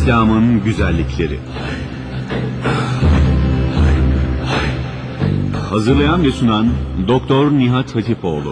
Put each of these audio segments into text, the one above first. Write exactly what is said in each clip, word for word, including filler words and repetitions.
İslam'ın güzellikleri. Hazırlayan ve sunan Doktor Nihat Hatipoğlu.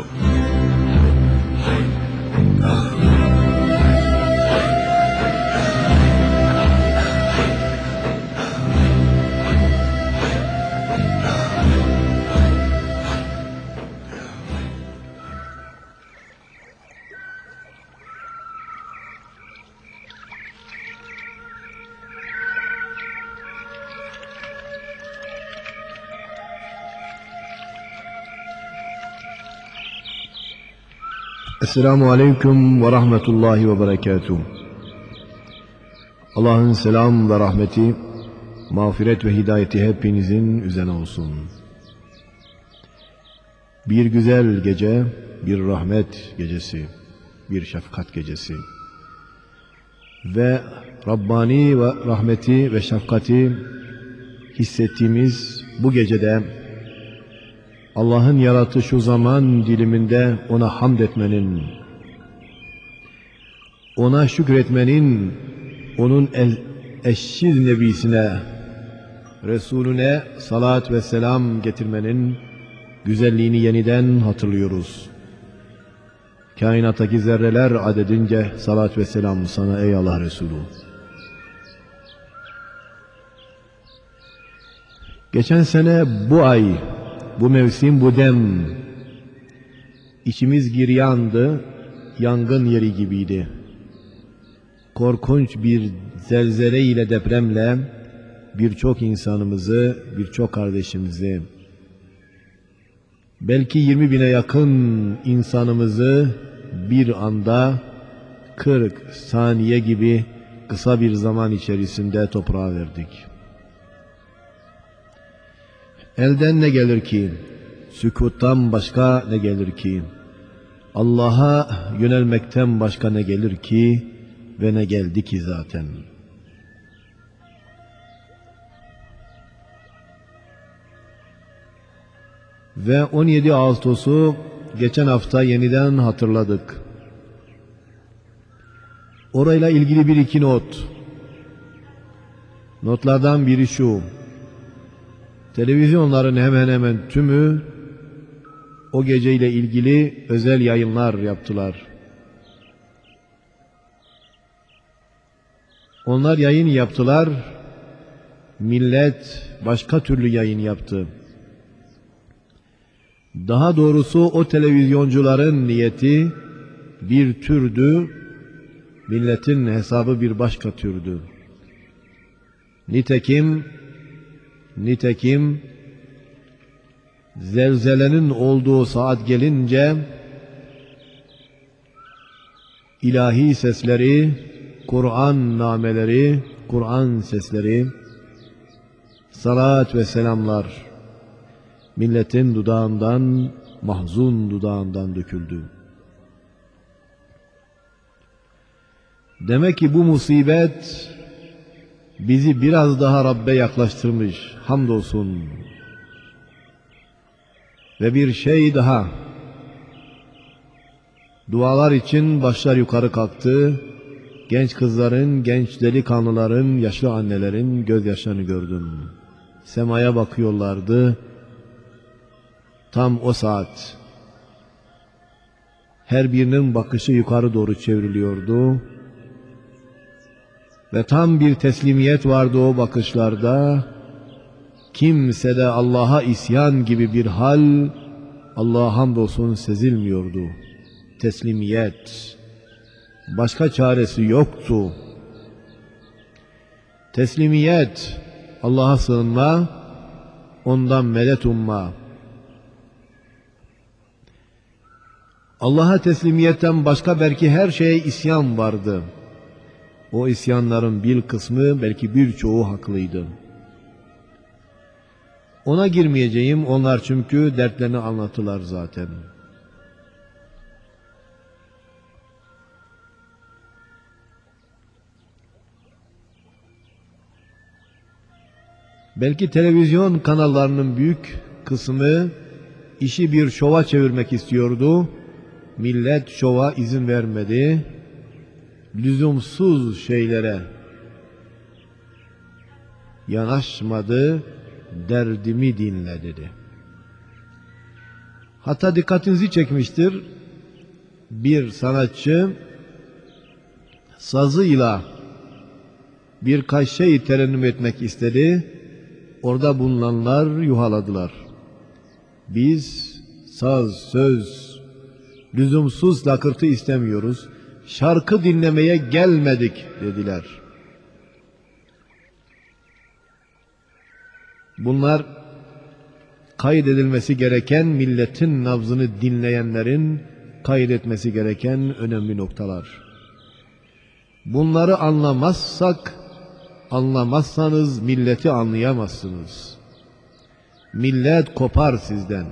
Esselamu Aleyküm ve Rahmetullahi ve Berekatuhu. Allah'ın selam ve rahmeti, mağfiret ve hidayeti hepinizin üzerine olsun. Bir güzel gece, bir rahmet gecesi, bir şefkat gecesi. Ve Rabbani ve rahmeti ve şefkati hissettiğimiz bu gecede Allah'ın yarattığı şu zaman diliminde ona hamd etmenin, ona şükretmenin, onun eşsiz nebisine, Resulüne salat ve selam getirmenin güzelliğini yeniden hatırlıyoruz. Kainattaki zerreler adedince salat ve selam sana ey Allah Resulü. Geçen sene bu ay, bu mevsim, bu dem, içimiz giryandı, yangın yeri gibiydi. Korkunç bir zelzele ile, depremle birçok insanımızı, birçok kardeşimizi, belki yirmi bine yakın insanımızı bir anda kırk saniye gibi kısa bir zaman içerisinde toprağa verdik. Elden ne gelir ki? Sükuttan başka ne gelir ki? Allah'a yönelmekten başka ne gelir ki? Ve ne geldi ki zaten? Ve on yedi Ağustos'u geçen hafta yeniden hatırladık. Orayla ilgili bir iki not. Notlardan biri şu: televizyonların hemen hemen tümü o geceyle ilgili özel yayınlar yaptılar. Onlar yayın yaptılar, millet başka türlü yayın yaptı. Daha doğrusu o televizyoncuların niyeti bir türdü, milletin hesabı bir başka türdü. Nitekim Nitekim zelzelenin olduğu saat gelince ilahi sesleri, Kur'an nameleri, Kur'an sesleri, salat ve selamlar milletin dudağından, mahzun dudağından döküldü. Demek ki bu musibet bizi biraz daha Rabbe yaklaştırmış, hamdolsun. Ve bir şey daha, dualar için başlar yukarı kalktı, genç kızların, genç delikanlıların, yaşlı annelerin gözyaşlarını gördüm. Semaya bakıyorlardı, tam o saat. Her birinin bakışı yukarı doğru çevriliyordu. Ve tam bir teslimiyet vardı o bakışlarda. Kimsede Allah'a isyan gibi bir hal, Allah'a hamdolsun, sezilmiyordu. Teslimiyet. Başka çaresi yoktu. Teslimiyet, Allah'a sığınma, ondan medet umma. Allah'a teslimiyetten başka belki her şeye isyan vardı. O isyanların bir kısmı, belki birçoğu haklıydı. Ona girmeyeceğim, onlar çünkü dertlerini anlattılar zaten. Belki televizyon kanallarının büyük kısmı işi bir şova çevirmek istiyordu. Millet şova izin vermedi. Lüzumsuz şeylere, yanaşmadı, derdimi dinle dedi. Hatta dikkatinizi çekmiştir, bir sanatçı sazıyla birkaç şey terennüm etmek istedi. Orada bulunanlar yuhaladılar. Biz saz, söz, lüzumsuz lakırtı istemiyoruz. Şarkı dinlemeye gelmedik dediler. Bunlar kaydedilmesi gereken, milletin nabzını dinleyenlerin kaydetmesi gereken önemli noktalar. Bunları anlamazsak, anlamazsanız milleti anlayamazsınız. Millet kopar sizden.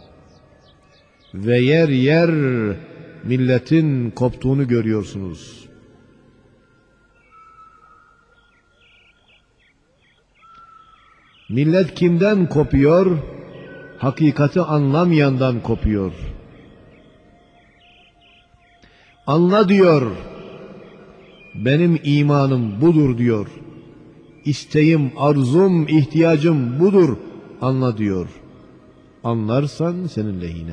Ve yer yer milletin koptuğunu görüyorsunuz. Millet kimden kopuyor? Hakikati anlamayandan kopuyor. Anla diyor. Benim imanım budur diyor. İsteğim, arzum, ihtiyacım budur. Anla diyor. Anlarsan senin lehine.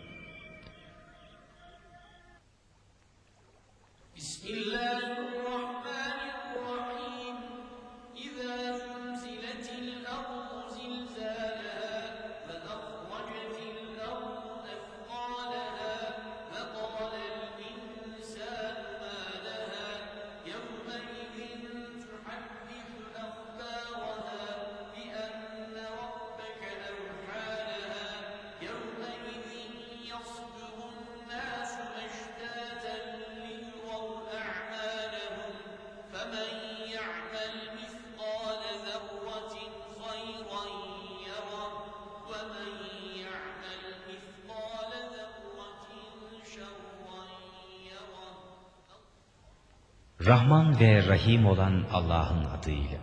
Rahman ve Rahim olan Allah'ın adıyla.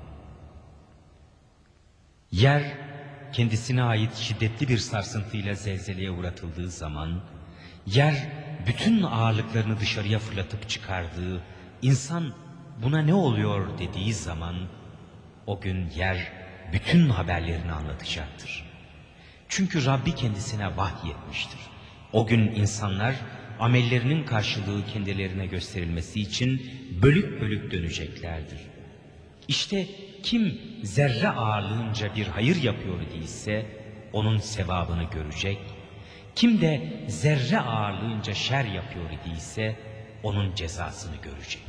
Yer, kendisine ait şiddetli bir sarsıntıyla zelzeleye uğratıldığı zaman, yer, bütün ağırlıklarını dışarıya fırlatıp çıkardığı, insan buna ne oluyor dediği zaman, o gün yer, bütün haberlerini anlatacaktır. Çünkü Rabbi kendisine vahyetmiştir. O gün insanlar, amellerinin karşılığı kendilerine gösterilmesi için bölük bölük döneceklerdir. İşte kim zerre ağırlığınca bir hayır yapıyor idiyse onun sevabını görecek. Kim de zerre ağırlığınca şer yapıyor idiyse onun cezasını görecek.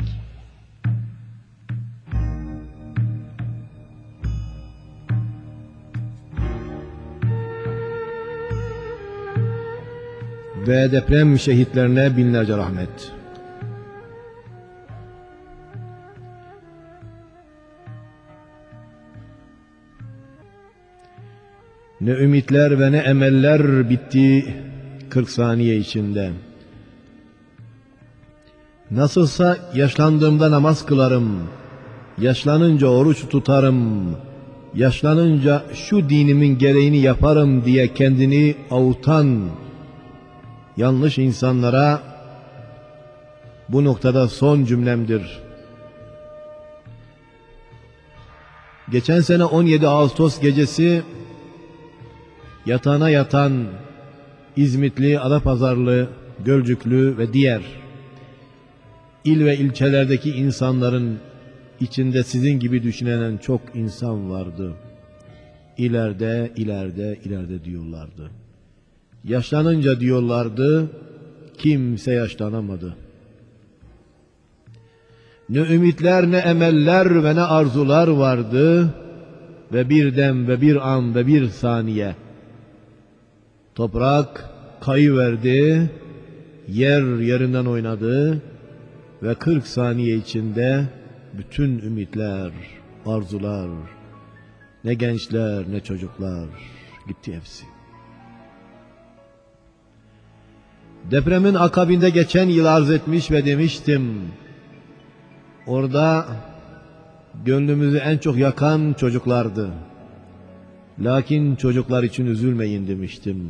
Ve deprem şehitlerine binlerce rahmet. Ne ümitler ve ne emeller bitti kırk saniye içinde. Nasılsa yaşlandığımda namaz kılarım, yaşlanınca oruç tutarım, yaşlanınca şu dinimin gereğini yaparım diye kendini avutan yanlış insanlara bu noktada son cümlemdir. Geçen sene on yedi Ağustos gecesi yatağına yatan İzmitli, Adapazarlı, Gölcüklü ve diğer il ve ilçelerdeki insanların içinde sizin gibi düşünen çok insan vardı. İleride, ileride, ileride diyorlardı. Yaşlanınca diyorlardı, kimse yaşlanamadı. Ne ümitler, ne emeller ve ne arzular vardı ve bir dem ve bir an ve bir saniye toprak kayıverdi, yer yerinden oynadı ve kırk saniye içinde bütün ümitler, arzular, ne gençler ne çocuklar gitti hepsi. Depremin akabinde geçen yıl arz etmiş ve demiştim, orada gönlümüzü en çok yakan çocuklardı. Lakin çocuklar için üzülmeyin demiştim.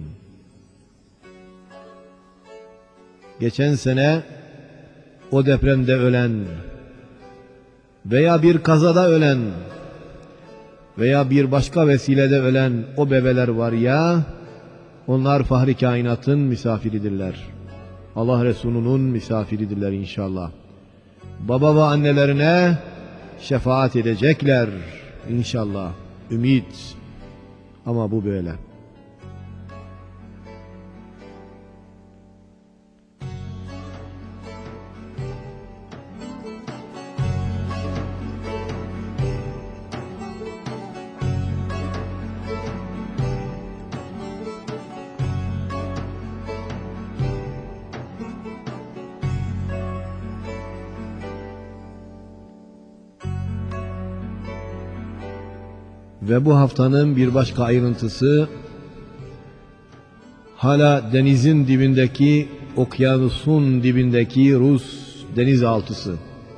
Geçen sene o depremde ölen veya bir kazada ölen veya bir başka vesilede ölen o bebeler var ya, onlar Fahri Kainat'ın misafiridirler. Allah Resulü'nün misafiridirler inşallah. Baba ve annelerine şefaat edecekler inşallah. Ümit. Ama bu böyle. Ve bu haftanın bir başka ayrıntısı, hala denizin dibindeki, okyanusun dibindeki Rus denizaltısı.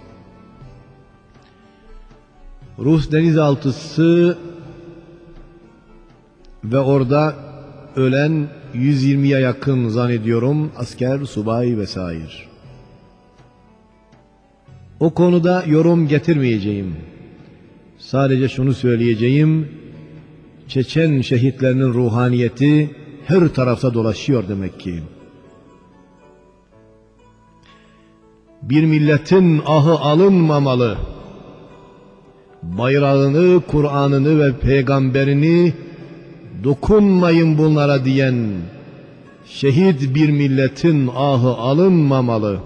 Rus denizaltısı ve orada ölen yüz yirmiye yakın zannediyorum asker, subay vesaire. O konuda yorum getirmeyeceğim. Sadece şunu söyleyeceğim, Çeçen şehitlerinin ruhaniyeti her tarafta dolaşıyor demek ki. Bir milletin ahı alınmamalı. Bayrağını, Kur'an'ını ve peygamberini dokunmayın bunlara diyen şehit bir milletin ahı alınmamalı.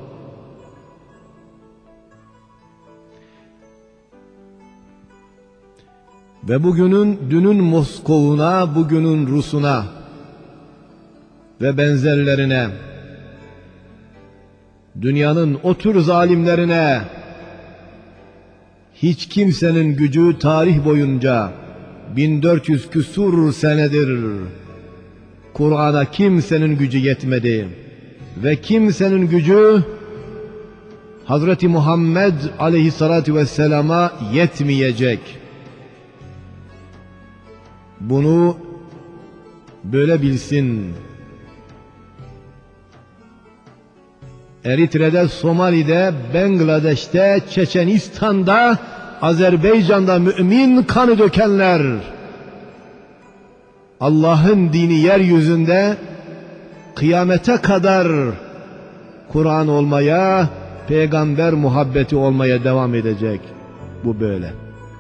Ve bugünün, dünün Moskov'una, bugünün Rus'una ve benzerlerine, dünyanın o tür zalimlerine, hiç kimsenin gücü tarih boyunca bin dört yüz küsur senedir Kur'an'a kimsenin gücü yetmedi ve kimsenin gücü Hazreti Muhammed aleyhissalatü vesselama yetmeyecek. Bunu böyle bilsin. Eritre'de, Somali'de, Bangladeş'te, Çeçenistan'da, Azerbaycan'da mümin kanı dökenler, Allah'ın dini yeryüzünde kıyamete kadar Kur'an olmaya, peygamber muhabbeti olmaya devam edecek. Bu böyle.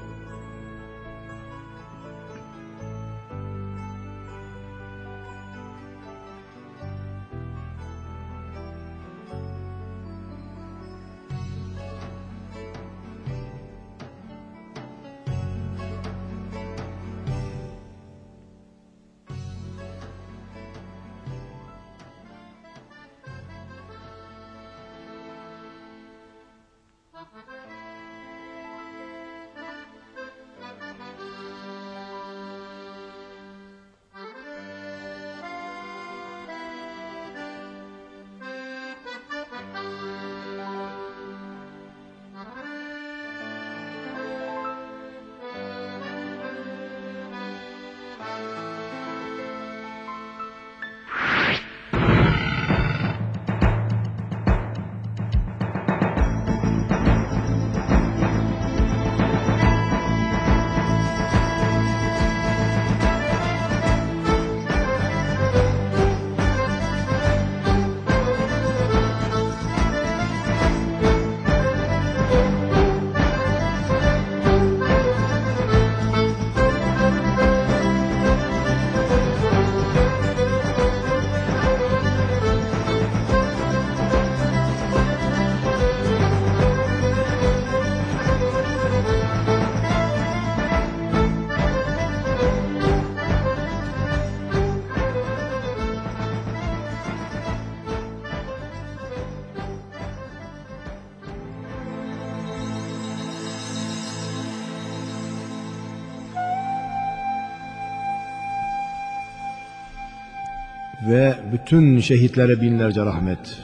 Ve bütün şehitlere binlerce rahmet.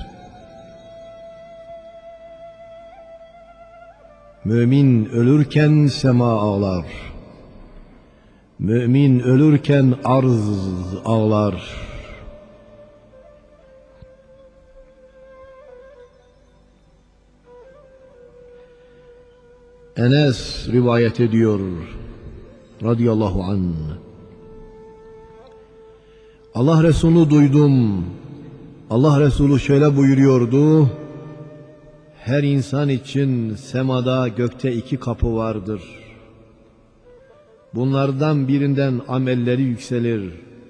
Mümin ölürken sema ağlar. Mümin ölürken arz ağlar. Enes rivayet ediyor. radıyallahu anh. Allah Resulü duydum. Allah Resulü şöyle buyuruyordu: her insan için semada gökte iki kapı vardır. Bunlardan birinden amelleri yükselir,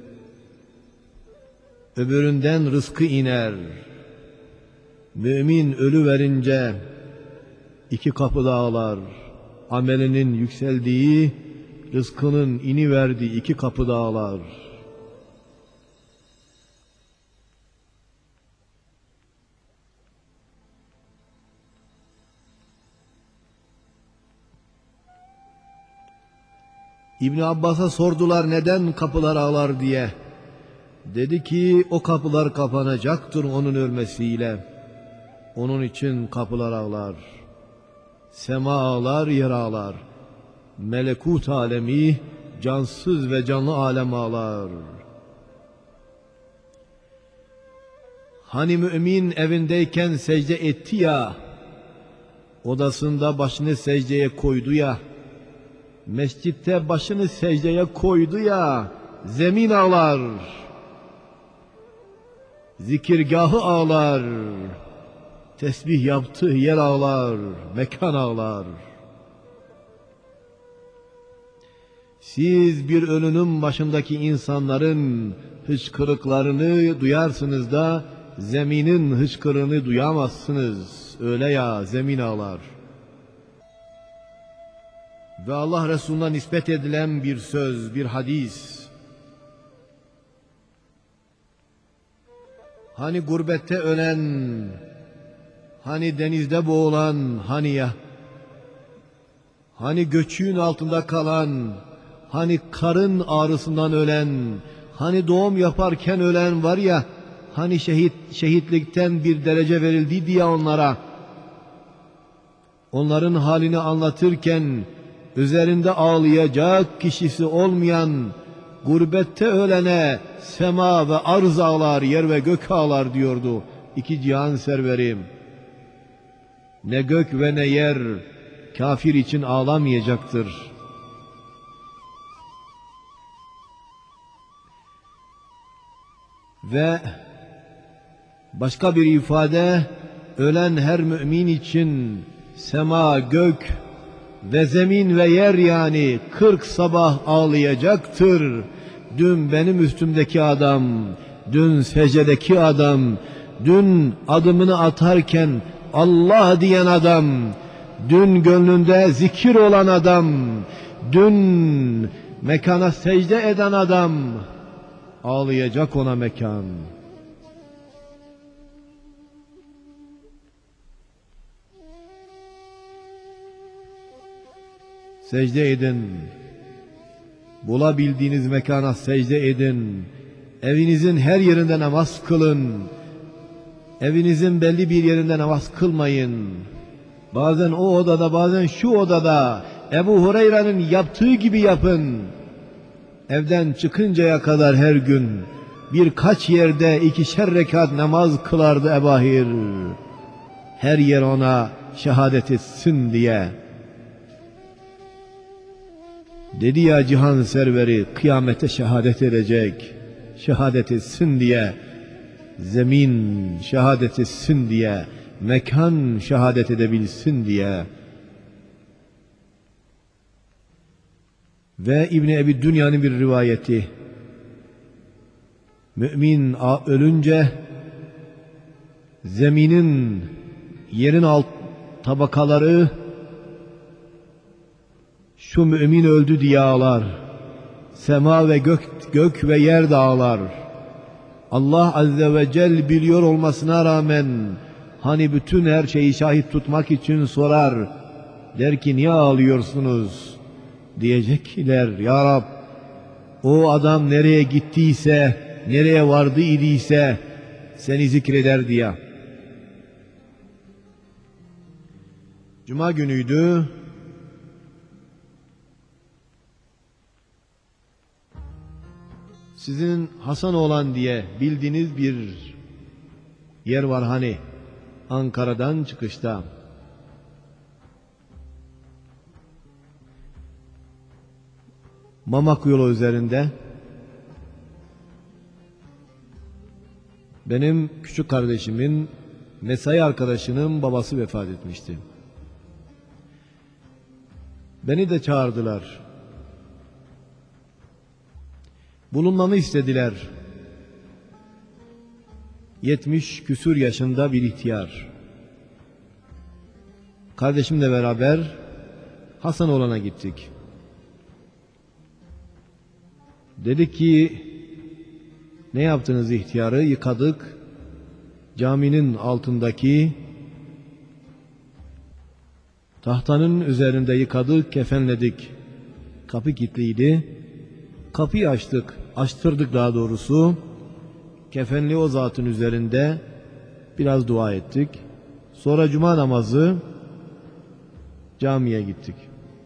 öbüründen rızkı iner. Mümin ölü verince iki kapıda ağlar. Amelinin yükseldiği, rızkının iniverdiği iki kapıda ağlar. İbn Abbas'a sordular neden kapılar ağlar diye. Dedi ki o kapılar kapanacaktır onun ölmesiyle. Onun için kapılar ağlar. Sema ağlar, yer ağlar. Melekut alemi, cansız ve canlı alem ağlar. Hani mümin evindeyken secde etti ya, odasında başını secdeye koydu ya, mescitte başını secdeye koydu ya, zemin ağlar, zikirgahı ağlar, tesbih yaptığı yer ağlar, mekan ağlar. Siz bir ölünün başındaki insanların hıçkırıklarını duyarsınız da zeminin hıçkırığını duyamazsınız. Öyle ya, zemin ağlar. Ve Allah Resulü'ne nispet edilen bir söz, bir hadis. Hani gurbette ölen, hani denizde boğulan, hani ya, hani göçüğün altında kalan, hani karın ağrısından ölen, hani doğum yaparken ölen var ya, hani şehit şehitlikten bir derece verildi diye onlara, onların halini anlatırken üzerinde ağlayacak kişisi olmayan gurbette ölene sema ve arz ağlar, yer ve gök ağlar diyordu iki cihan serverim. Ne gök ve ne yer kafir için ağlamayacaktır. Ve başka bir ifade, ölen her mümin için sema, gök ve zemin ve yer yani kırk sabah ağlayacaktır. Dün benim üstümdeki adam, dün secdedeki adam, dün adımını atarken Allah diyen adam, dün gönlünde zikir olan adam, dün mekana secde eden adam, ağlayacak ona mekan. Secde edin. Bulabildiğiniz mekana secde edin. Evinizin her yerinde namaz kılın. Evinizin belli bir yerinde namaz kılmayın. Bazen o odada, bazen şu odada Ebu Hureyre'nin yaptığı gibi yapın. Evden çıkıncaya kadar her gün birkaç yerde ikişer rekat namaz kılardı Ebahir. Her yer ona şehadet etsin diye. Dedi ya cihan serveri, kıyamete şehadet edecek, şehadet etsin diye, zemin şehadet etsin diye, mekan şehadet edebilsin diye. Ve İbn Ebi Dünya'nın bir rivayeti, mümin ölünce zeminin, yerin alt tabakaları şu mümin öldü diye ağlar. Sema ve gök, gök ve yer de ağlar. Allah Azze ve Celle biliyor olmasına rağmen hani bütün her şeyi şahit tutmak için sorar. Der ki niye ağlıyorsunuz? Diyecekler ya Rab, o adam nereye gittiyse, nereye vardı idiyse seni zikreder diye. Cuma günüydü. Sizin Hasan olan diye bildiğiniz bir yer var hani Ankara'dan çıkışta. Mamak yolu üzerinde benim küçük kardeşimin mesai arkadaşının babası vefat etmişti. Beni de çağırdılar. Bulunmamı istediler. Yetmiş küsur yaşında bir ihtiyar. Kardeşimle beraber Hasanoğlan'a gittik. Dedik ki, ne yaptınız ihtiyarı? Yıkadık. Caminin altındaki tahtanın üzerinde yıkadık, kefenledik. Kapı kilitliydi. Kapıyı açtık, açtırdık daha doğrusu. Kefenli o zatın üzerinde biraz dua ettik. Sonra cuma namazı camiye gittik.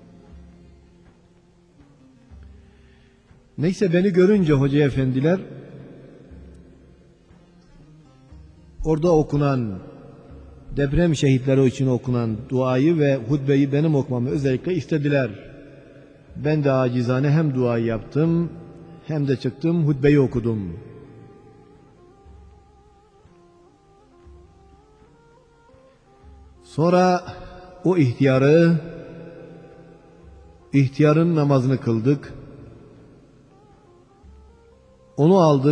Neyse beni görünce hoca efendiler orada okunan deprem şehitleri için okunan duayı ve hutbeyi benim okumamı özellikle istediler. Ben de acizane hem duayı yaptım hem de çıktım hutbeyi okudum. Sonra o ihtiyarı, ihtiyarın namazını kıldık. Onu aldık.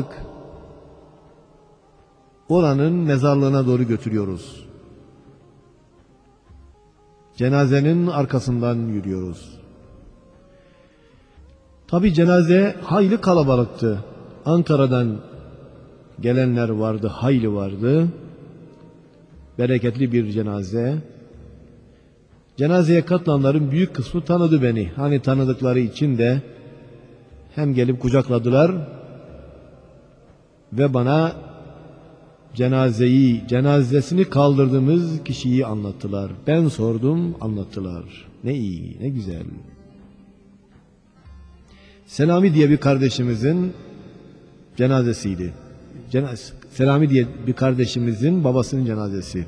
Oranın mezarlığına doğru götürüyoruz. Cenazenin arkasından yürüyoruz. Tabi cenaze hayli kalabalıktı. Ankara'dan gelenler vardı, hayli vardı. Bereketli bir cenaze. Cenazeye katılanların büyük kısmı tanıdı beni. Hani tanıdıkları için de hem gelip kucakladılar ve bana cenazeyi, cenazesini kaldırdığımız kişiyi anlattılar. Ben sordum, anlattılar. Ne iyi, ne güzel. Selami diye bir kardeşimizin cenazesiydi. Cenaz Selami diye bir kardeşimizin babasının cenazesi.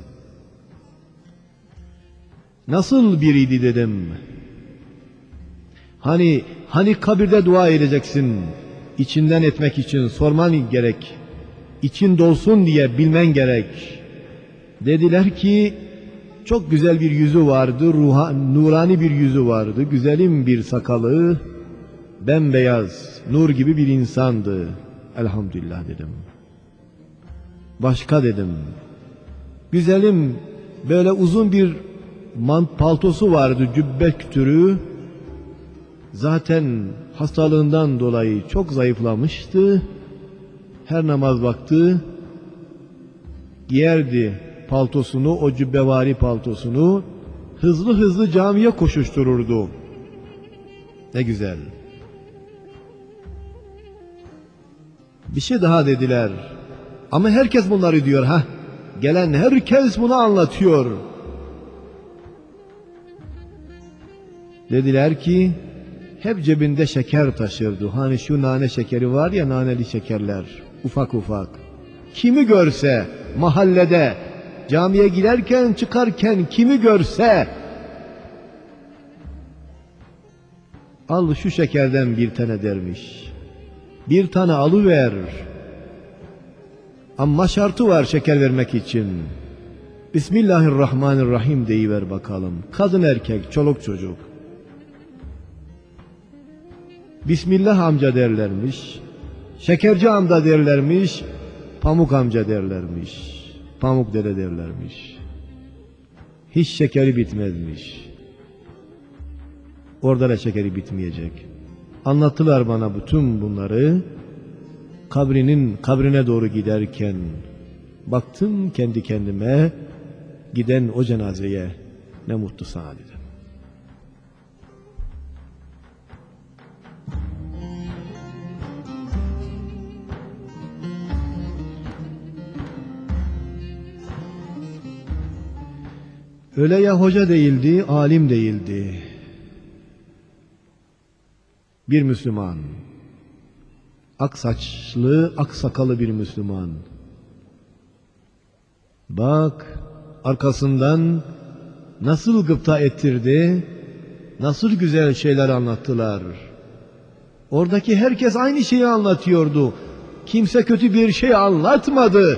Nasıl biriydi dedim. Hani hani kabirde dua edeceksin. İçinden etmek için sorman gerek. İçin dolsun diye bilmen gerek. Dediler ki çok güzel bir yüzü vardı, ruha, nurani bir yüzü vardı, güzelim bir sakalı, bembeyaz, nur gibi bir insandı. Elhamdülillah dedim. Başka dedim. Güzelim böyle uzun bir mant paltosu vardı, cübbe türü. Zaten hastalığından dolayı çok zayıflamıştı. Her namaz vakti giyerdi paltosunu, o cübbevari paltosunu, hızlı hızlı camiye koşuştururdu. Ne güzel. Bir şey daha dediler. Ama herkes bunları diyor ha. Gelen herkes bunu anlatıyor. Dediler ki hep cebinde şeker taşırdı. Hani şu nane şekeri var ya, naneli şekerler. Ufak ufak. Kimi görse mahallede, camiye giderken çıkarken kimi görse, al şu şekerden bir tane dermiş. Bir tane alıver. Ama şartı var şeker vermek için. Bismillahirrahmanirrahim deyiver bakalım. Kadın erkek, çoluk çocuk. Bismillah amca derlermiş. Şekerci amca derlermiş. Pamuk amca derlermiş. Pamuk dede derlermiş. Hiç şekeri bitmezmiş. Orada da şekeri bitmeyecek. Anlattılar bana bütün bunları. Kabrinin kabrine doğru giderken baktım kendi kendime, giden o cenazeye, ne mutlu sana dedim. Öyle ya hoca değildi, alim değildi. Bir Müslüman. Ak saçlı, ak sakalı bir Müslüman. Bak, arkasından nasıl gıpta ettirdi, nasıl güzel şeyler anlattılar. Oradaki herkes aynı şeyi anlatıyordu. Kimse kötü bir şey anlatmadı.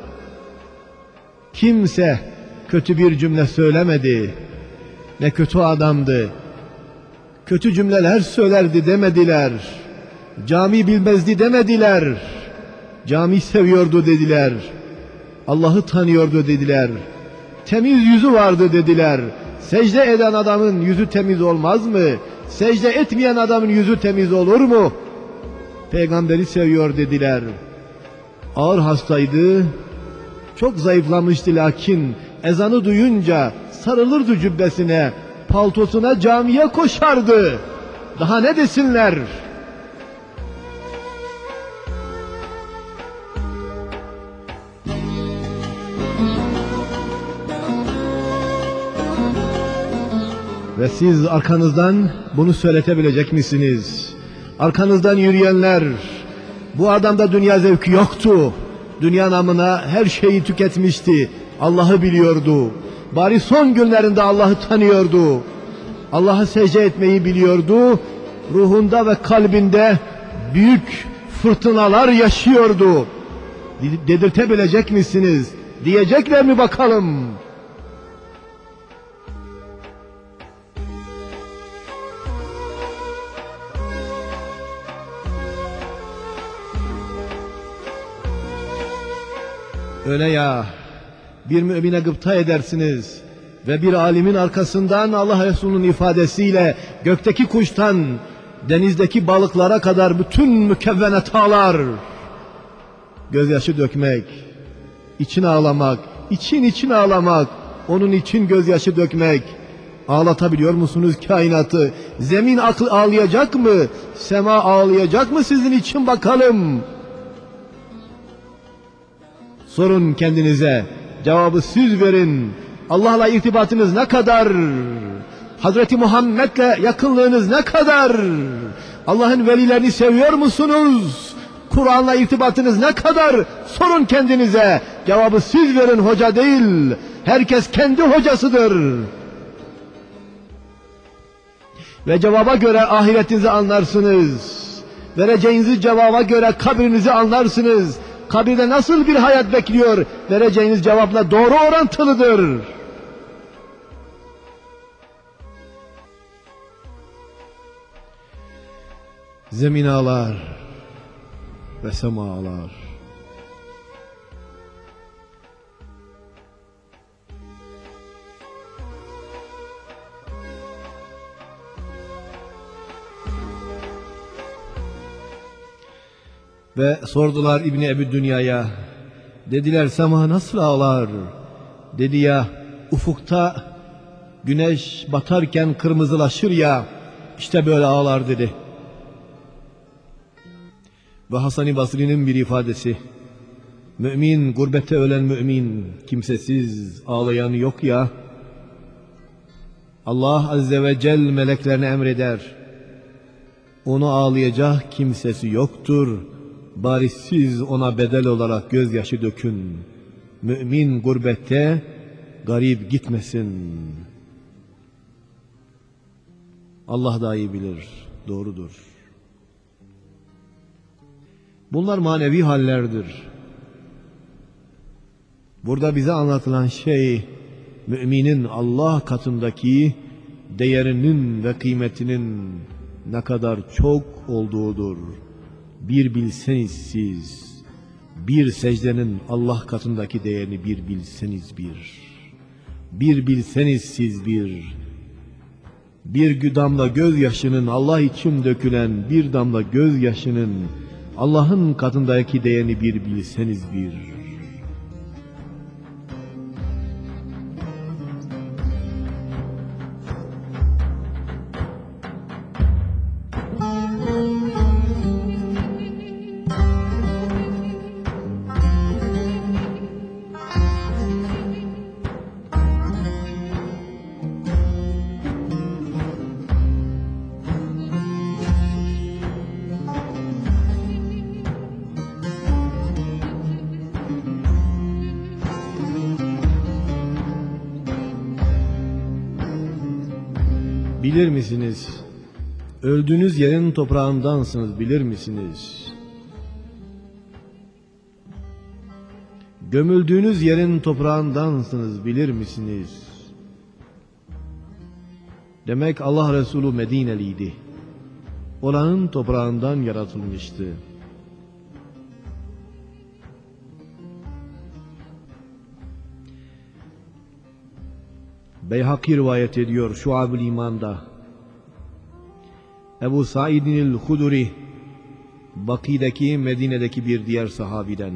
Kimse kötü bir cümle söylemedi. Ne kötü adamdı, kötü cümleler söylerdi demediler. Cami bilmezdi demediler. Cami seviyordu dediler. Allah'ı tanıyordu dediler. Temiz yüzü vardı dediler. Secde eden adamın yüzü temiz olmaz mı? Secde etmeyen adamın yüzü temiz olur mu? Peygamberi seviyor dediler. Ağır hastaydı, çok zayıflamıştı, lakin ezanı duyunca sarılırdı cübbesine, paltosuna, camiye koşardı. Daha ne desinler? Ve siz arkanızdan bunu söyletebilecek misiniz? Arkanızdan yürüyenler, bu adamda dünya zevki yoktu. Dünya namına her şeyi tüketmişti. Allah'ı biliyordu. Bari son günlerinde Allah'ı tanıyordu. Allah'a secde etmeyi biliyordu. Ruhunda ve kalbinde büyük fırtınalar yaşıyordu. Dedirtebilecek misiniz? Diyecekler mi bakalım? Öyle ya, bir mümine gıpta edersiniz ve bir alimin arkasından Allah Resulü'nün ifadesiyle gökteki kuştan denizdeki balıklara kadar bütün mükevvenetalar, gözyaşı dökmek, için ağlamak, için için ağlamak, onun için gözyaşı dökmek. Ağlatabiliyor musunuz kainatı? Zemin aklı ağlayacak mı? Sema ağlayacak mı sizin için bakalım? Sorun kendinize, cevabı siz verin. Allah'la irtibatınız ne kadar? Hazreti Muhammed'le yakınlığınız ne kadar? Allah'ın velilerini seviyor musunuz? Kur'an'la irtibatınız ne kadar? Sorun kendinize. Cevabı siz verin, hoca değil. Herkes kendi hocasıdır. Ve cevaba göre ahiretinizi anlarsınız. Vereceğiniz cevaba göre kabrinizi anlarsınız. Kabirde nasıl bir hayat bekliyor, vereceğiniz cevapla doğru orantılıdır. Zemin ağlar ve sema ağlar. Ve sordular İbni Ebi Dünya'ya, dediler sema nasıl ağlar? Dedi ya, ufukta güneş batarken kırmızılaşır ya, işte böyle ağlar dedi. Ve Hasan-ı Basri'nin bir ifadesi, mümin, gurbette ölen mümin, kimsesiz, ağlayan yok ya. Allah Azze ve Celle meleklerine emreder, onu ağlayacak kimsesi yoktur. Bari siz ona bedel olarak gözyaşı dökün. Mümin gurbette, garip gitmesin. Allah da iyi bilir, doğrudur. Bunlar manevi hallerdir. Burada bize anlatılan şey, müminin Allah katındaki değerinin ve kıymetinin ne kadar çok olduğudur. Bir bilseniz siz, bir secdenin Allah katındaki değerini bir bilseniz bir, bir bilseniz siz bir, bir damla gözyaşının Allah için dökülen bir damla gözyaşının Allah'ın katındaki değerini bir bilseniz bir. Bilir misiniz? Öldüğünüz yerin toprağındansınız, bilir misiniz? Gömüldüğünüz yerin toprağındansınız, bilir misiniz? Demek Allah Resulü Medineliydi. Oranın toprağından yaratılmıştı. Beyhaki rivayet ediyor Şuab-ül İman'da. Ebu Said'in el-Huduri, Baki'deki, Medine'deki bir diğer sahabiden.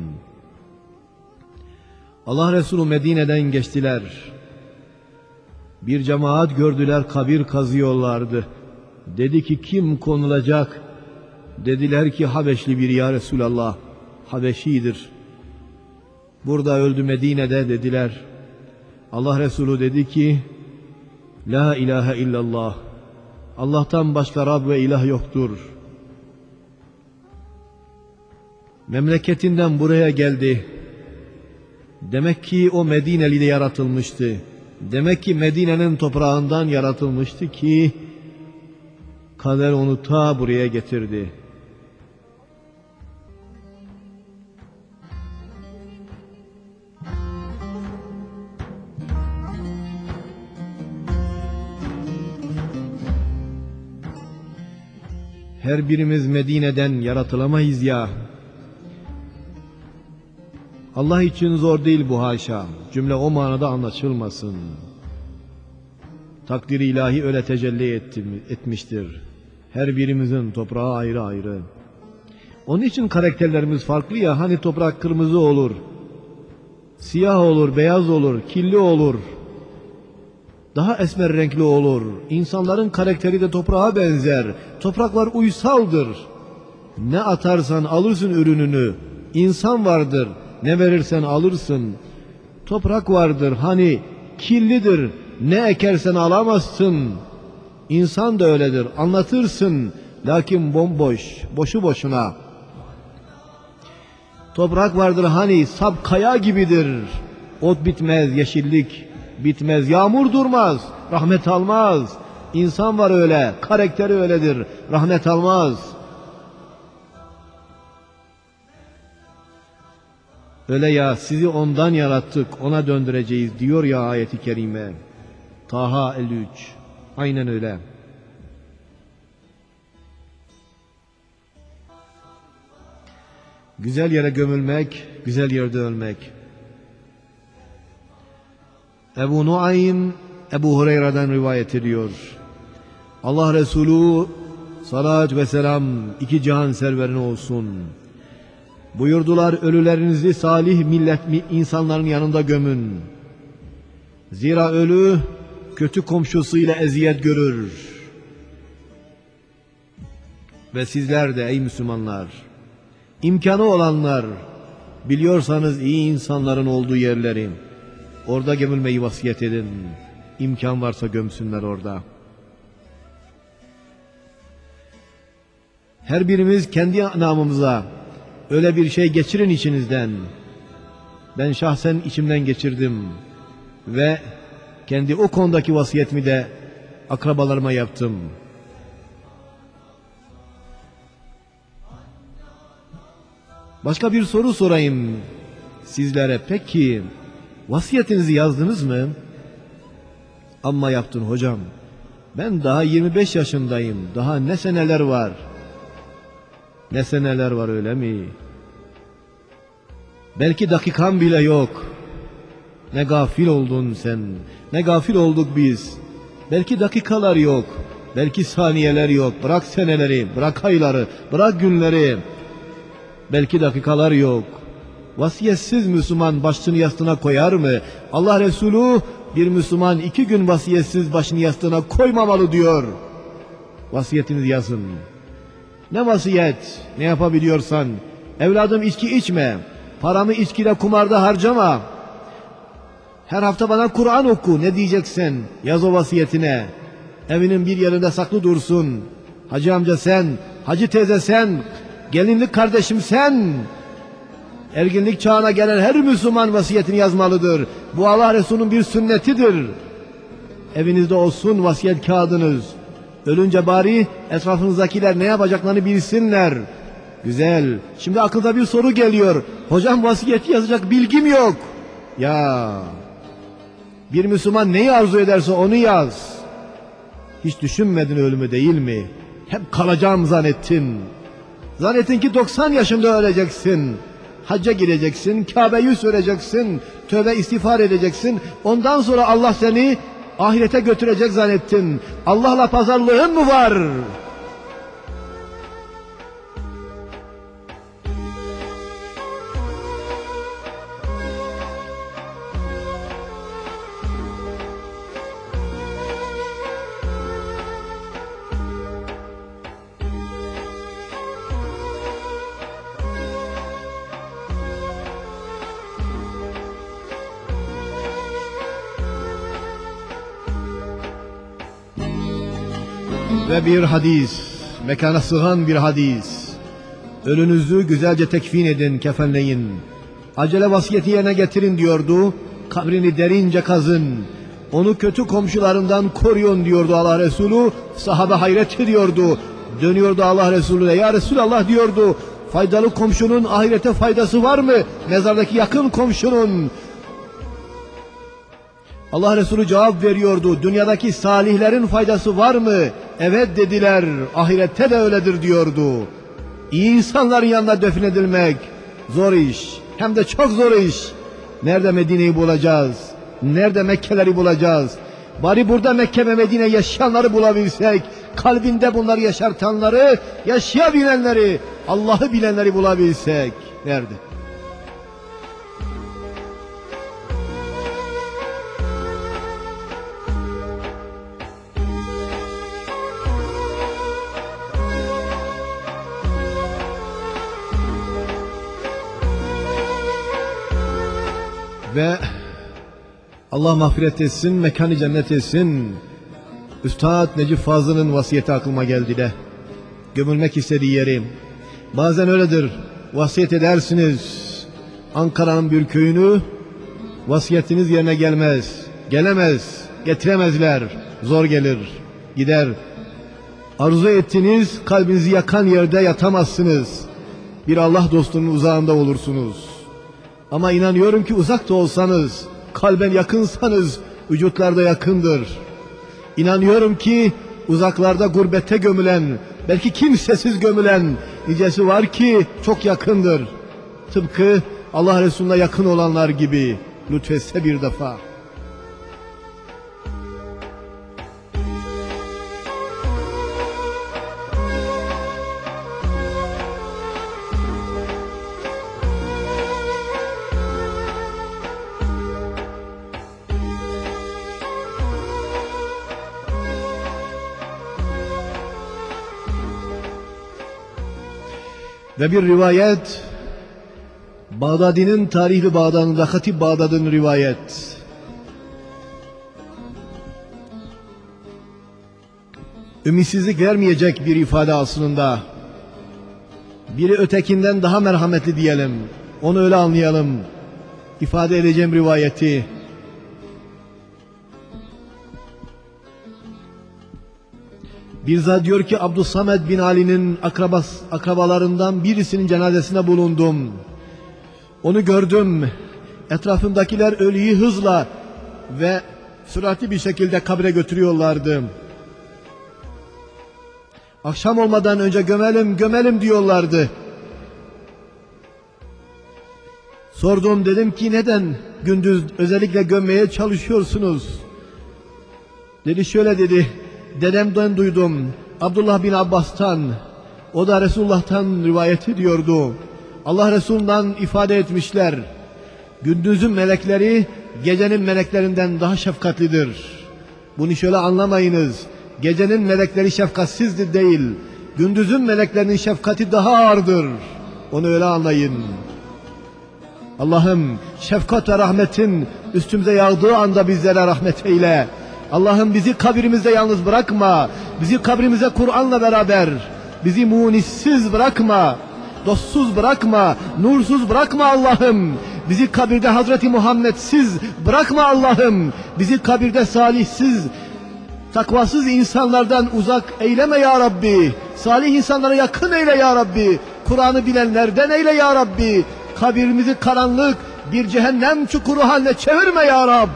Allah Resulü Medine'den geçtiler. Bir cemaat gördüler, kabir kazıyorlardı. Dedi ki kim konulacak? Dediler ki Habeşli bir ya Resulallah. Habeşidir. Burada öldü Medine'de dediler. Allah Resulü dedi ki La ilahe illallah. Allah'tan başka Rab ve ilah yoktur. Memleketinden buraya geldi. Demek ki o Medineli'de yaratılmıştı. Demek ki Medine'nin toprağından yaratılmıştı ki kader onu ta buraya getirdi. Her birimiz Medine'den yaratılamayız ya. Allah için zor değil bu haşa. Cümle o manada anlaşılmasın. Takdir-i ilahi öyle tecelli etti, etmiştir. Her birimizin toprağı ayrı ayrı. Onun için karakterlerimiz farklı ya. Hani toprak kırmızı olur, siyah olur, beyaz olur, kirli olur, daha esmer renkli olur. İnsanların karakteri de toprağa benzer. Topraklar uysaldır. Ne atarsan alırsın ürününü. İnsan vardır. Ne verirsen alırsın. Toprak vardır. Hani kirlidir. Ne ekersen alamazsın. İnsan da öyledir. Anlatırsın. Lakin bomboş. Boşu boşuna. Toprak vardır. Hani sap kaya gibidir. Ot bitmez. Yeşillik bitmez. Yağmur durmaz. Rahmet almaz. İnsan var öyle. Karakteri öyledir. Rahmet almaz. Öyle ya, sizi ondan yarattık, ona döndüreceğiz diyor ya ayeti kerime. Taha elli üç. Aynen öyle. Güzel yere gömülmek, güzel yerde ölmek. Ebu Nuaym, Ebu Hureyre'den rivayet ediyor. Allah Resulü salat ve selam iki cihan serverine olsun. Buyurdular, ölülerinizi salih millet insanların yanında gömün. Zira ölü kötü komşusuyla eziyet görür. Ve sizler de ey Müslümanlar, imkanı olanlar, biliyorsanız iyi insanların olduğu yerleri, orada gömülmeyi vasiyet edin. İmkan varsa gömsünler orada. Her birimiz kendi namımıza öyle bir şey geçirin içinizden. Ben şahsen içimden geçirdim. Ve kendi o konudaki vasiyetimi de akrabalarıma yaptım. Başka bir soru sorayım sizlere. Peki vasiyetinizi yazdınız mı? Amma yaptın hocam. Ben daha yirmi beş yaşındayım. Daha ne seneler var. Ne seneler var öyle mi? Belki dakikan bile yok. Ne gafil oldun sen. Ne gafil olduk biz. Belki dakikalar yok. Belki saniyeler yok. Bırak seneleri, bırak ayları, bırak günleri. Belki dakikalar yok. Vasiyetsiz Müslüman başını yastığına koyar mı? Allah Resulü bir Müslüman iki gün vasiyetsiz başını yastığına koymamalı diyor. Vasiyetinizi yazın. Ne vasiyet? Ne yapabiliyorsan. Evladım içki içme. Paramı içkide kumarda harcama. Her hafta bana Kur'an oku. Ne diyeceksin? Yaz o vasiyetine. Evinin bir yerinde saklı dursun. Hacı amca sen, hacı teyze sen, gelinlik kardeşim sen. Erginlik çağına gelen her Müslüman vasiyetini yazmalıdır. Bu Allah Resulü'nün bir sünnetidir. Evinizde olsun vasiyet kağıdınız. Ölünce bari etrafınızdakiler ne yapacaklarını bilsinler. Güzel. Şimdi akılda bir soru geliyor. Hocam vasiyeti yazacak bilgim yok. Ya bir Müslüman neyi arzu ederse onu yaz. Hiç düşünmedin ölümü değil mi? Hep kalacağım zannettin. Zannettin ki doksan yaşında öleceksin. Hacca gireceksin, Kabe'yi süreceksin, tövbe istiğfar edeceksin. Ondan sonra Allah seni ahirete götürecek zannettin. Allah'la pazarlığın mı var? Ve bir hadis, mekana sığan bir hadis. Ölünüzü güzelce tekfin edin, kefenleyin. Acele vasiyeti yerine getirin diyordu. Kabrini derince kazın. Onu kötü komşularından koruyun diyordu Allah Resulü. Sahabe hayret ediyordu. Dönüyordu Allah Resulü'ne. Ya Resulallah diyordu. Faydalı komşunun ahirete faydası var mı? Mezardaki yakın komşunun. Allah Resulü cevap veriyordu. Dünyadaki salihlerin faydası var mı? Evet dediler. Ahirette de öyledir diyordu. İyi insanların yanında defnedilmek zor iş. Hem de çok zor iş. Nerede Medine'yi bulacağız? Nerede Mekke'leri bulacağız? Bari burada Mekke ve Medine yaşayanları bulabilsek, kalbinde bunları yaşartanları, yaşayabilenleri, Allah'ı bilenleri bulabilsek. Nerede? Ve Allah mağfiret etsin, mekanı cennet etsin. Üstad Necip Fazıl'ın vasiyeti aklıma geldi de. Gömülmek istediği yeri. Bazen öyledir. Vasiyet edersiniz. Ankara'nın bir köyünü, vasiyetiniz yerine gelmez. Gelemez, getiremezler. Zor gelir, gider. Arzu ettiğiniz, kalbinizi yakan yerde yatamazsınız. Bir Allah dostunun uzağında olursunuz. Ama inanıyorum ki uzak da olsanız, kalben yakınsanız, vücutlarda yakındır. İnanıyorum ki uzaklarda gurbette gömülen, belki kimsesiz gömülen nicesi var ki çok yakındır. Tıpkı Allah Resulü'ne yakın olanlar gibi. Lütfetse bir defa. Ve bir rivayet, Bağdadi'nin Tarih-i Bağdadi'nde Hatip Bağdadi'nin rivayet. Ümitsizlik vermeyecek bir ifade aslında. Biri ötekinden daha merhametli diyelim. Onu öyle anlayalım. İfade edeceğim rivayeti. Bir zat diyor ki Abdüssamed bin Ali'nin akrabas, akrabalarından birisinin cenazesine bulundum. Onu gördüm. Etrafımdakiler ölüyü hızla ve süratli bir şekilde kabre götürüyorlardı. Akşam olmadan önce gömelim, gömelim diyorlardı. Sordum, dedim ki neden gündüz özellikle gömmeye çalışıyorsunuz? Dedi şöyle dedi. Dedemden duydum, Abdullah bin Abbas'tan, o da Resulullah'tan rivayet ediyordu. Allah Resulü'nden ifade etmişler. Gündüzün melekleri gecenin meleklerinden daha şefkatlidir. Bunu şöyle anlamayınız. Gecenin melekleri şefkatsizdir değil. Gündüzün meleklerinin şefkati daha ağırdır. Onu öyle anlayın. Allah'ım şefkat ve rahmetin üstümüze yağdığı anda bizlere rahmet eyle. Allah'ım bizi kabrimizde yalnız bırakma. Bizi kabrimize Kur'an'la beraber, bizi munissiz bırakma. Dostsuz bırakma, nursuz bırakma Allah'ım. Bizi kabirde Hazreti Muhammed'siz bırakma Allah'ım. Bizi kabirde salihsiz, takvasız insanlardan uzak eyleme ya Rabbi. Salih insanlara yakın eyle ya Rabbi. Kur'an'ı bilenlerden eyle ya Rabbi. Kabirimizi karanlık bir cehennem çukuru haline çevirme ya Rab.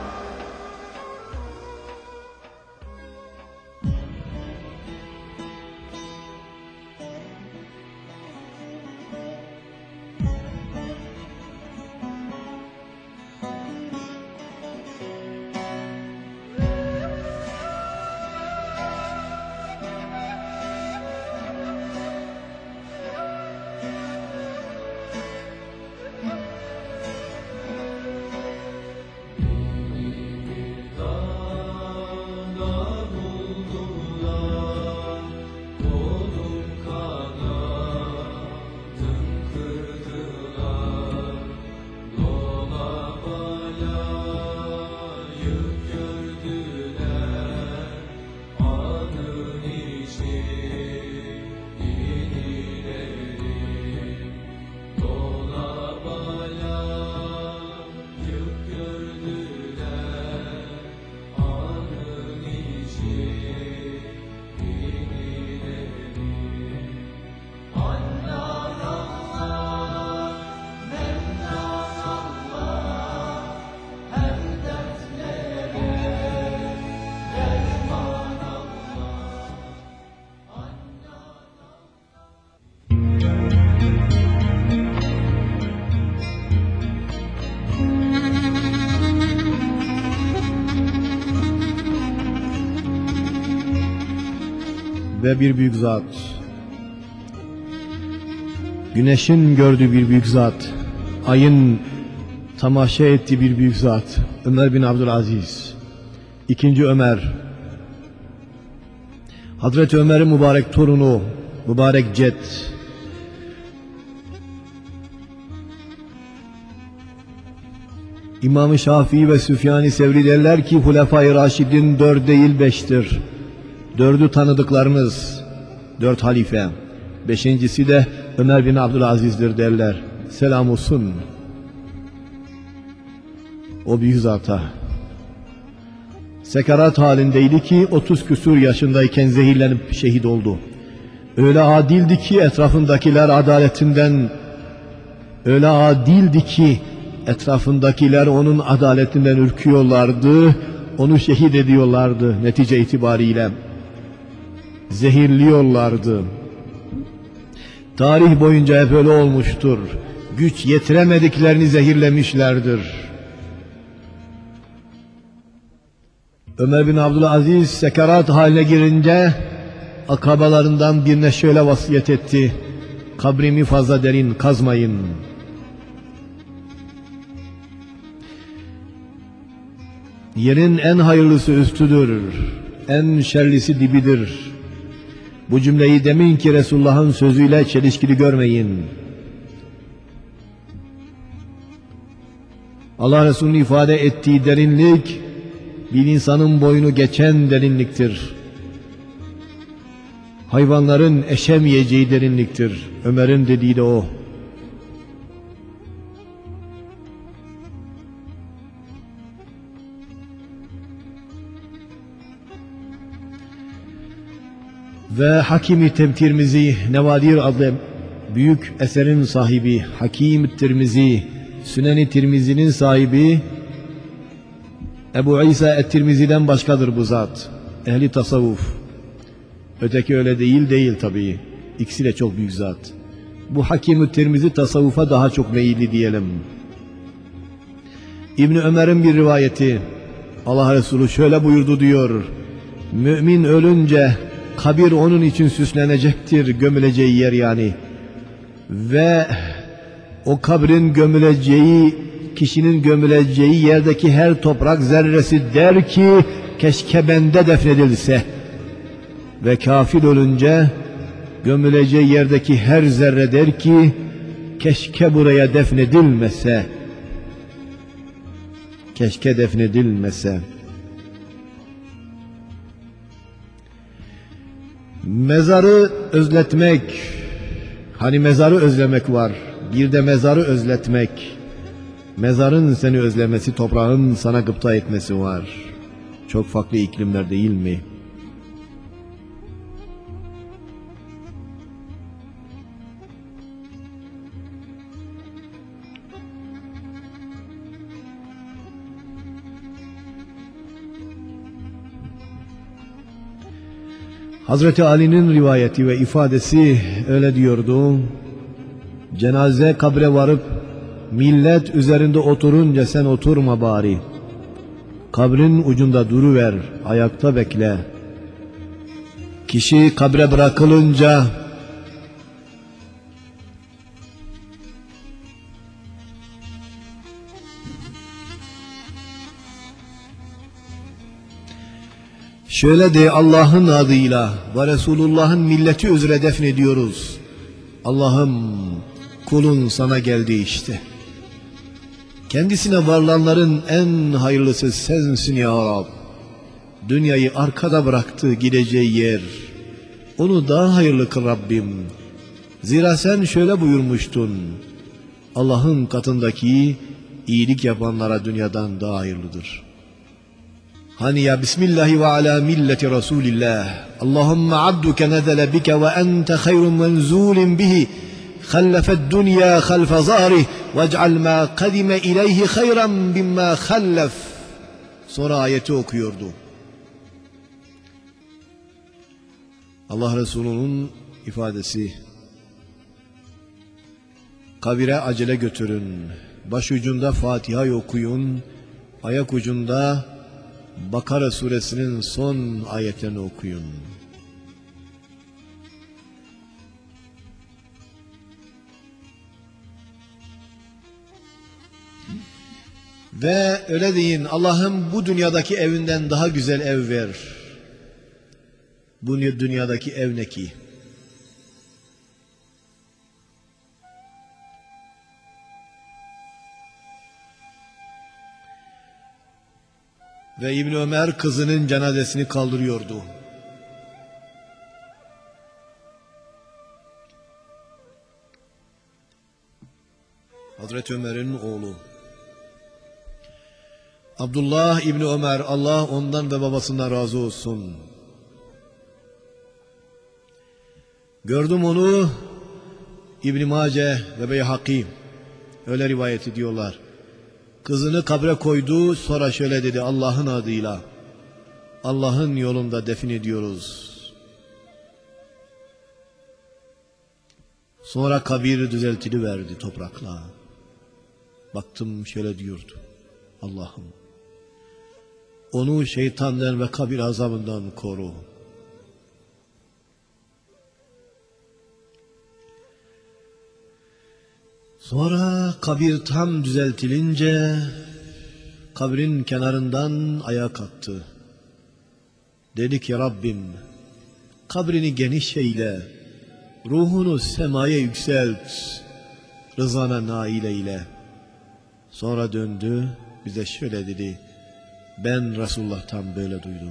Ve bir büyük zat, güneşin gördüğü bir büyük zat, ayın tamaşa ettiği bir büyük zat, Ömer bin Abdülaziz, ikinci Ömer, Hazreti Ömer'in mübarek torunu, mübarek ced, İmam-ı Şafii ve Süfyan-ı Sevri derler ki Hulefai Raşidin dört değil beştir. Dördü tanıdıklarınız, dört halife. Beşincisi de Ömer bin Abdülaziz'dir derler. Selam olsun o büyük zata. Sekarat halindeydi ki otuz küsur yaşındayken zehirlenip şehit oldu. Öyle adildi ki etrafındakiler adaletinden, öyle adildi ki etrafındakiler onun adaletinden ürküyorlardı, onu şehit ediyorlardı netice itibariyle. Zehirliyorlardı. Tarih boyunca hep öyle olmuştur. Güç yetiremediklerini zehirlemişlerdir. Ömer bin Abdülaziz sekarat haline girince akabalarından birine şöyle vasiyet etti: kabrimi fazla derin kazmayın. Yerin en hayırlısı üstüdür, en şerlisi dibidir. Bu cümleyi demin ki Resulullah'ın sözüyle çelişkili görmeyin. Allah Resulü'nün ifade ettiği derinlik, bir insanın boyunu geçen derinliktir. Hayvanların eşemeyeceği derinliktir. Ömer'in dediği de o. Ve Hakim-i Tirmizi, Nevadir adlı büyük eserin sahibi Hakim Tirmizi, Sünen-i Tirmizi'nin sahibi Ebu İsa et-Tirmizi'den başkadır bu zat. Ehli tasavvuf. Öteki öyle değil değil tabii. İkisi de çok büyük zat. Bu Hakim-i Tirmizi tasavvufa daha çok meyilli diyelim. İbn Ömer'in bir rivayeti, Allah Resulü şöyle buyurdu diyor: mümin ölünce kabir onun için süslenecektir, gömüleceği yer yani. Ve o kabrin gömüleceği, kişinin gömüleceği yerdeki her toprak zerresi der ki keşke bende defnedilse. Ve kafir ölünce gömüleceği yerdeki her zerre der ki keşke buraya defnedilmese. Keşke defnedilmese. Mezarı özletmek, hani mezarı özlemek var, bir de mezarı özletmek. Mezarın seni özlemesi, toprağın sana gıpta etmesi var. Çok farklı iklimler değil mi? Hazreti Ali'nin rivayeti ve ifadesi öyle diyordu. Cenaze kabre varıp millet üzerinde oturunca sen oturma bari. Kabrin ucunda duruver, ayakta bekle. Kişi kabre bırakılınca şöyle de Allah'ın adıyla ve Resulullah'ın milleti üzere defnediyoruz. Allah'ım kulun sana geldi işte. Kendisine varılanların en hayırlısı sensin ya Rab. Dünyayı arkada bıraktı gideceği yer. Onu daha hayırlı kıl Rabbim. Zira sen şöyle buyurmuştun. Allah'ın katındaki iyilik yapanlara dünyadan daha hayırlıdır. Hani ya Bismillahi ve ala milleti Resulillah. Allahümme abduke nezele bike ve ente hayrun menzulin bihi. خلفت الدنيا خلف ظهره واجعل ما قدم إليه خيرا مما خلف. Sonra ayeti okuyordu. Allah Resulü'nün ifadesi. Kabire acele götürün. Başucunda Fatiha'yı okuyun. Ayak ucunda Bakara suresinin son ayetlerini okuyun. Ve öyle deyin, Allah'ım bu dünyadaki evinden daha güzel ev ver. Bu dünyadaki ev ne ki? Ve İbn Ömer kızının cenazesini kaldırıyordu. Hazreti Ömer'in oğlu Abdullah İbni Ömer, Allah ondan ve babasından razı olsun. Gördüm onu İbn Mace ve Beyhaki öyle rivayet ediyorlar. Kızını kabre koydu, sonra şöyle dedi: Allah'ın adıyla, Allah'ın yolunda defin ediyoruz. Sonra kabir düzeltiliverdi toprakla. Baktım şöyle diyordu: Allah'ım onu şeytandan ve kabir azabından koru. Sonra kabir tam düzeltilince kabrin kenarından ayağa kalktı. Dedi ki Rabbim, kabrini geniş eyle, ruhunu semaya yükselt, rızana nail eyle. Sonra döndü, bize şöyle dedi: ben Resulullah'tan böyle duydum.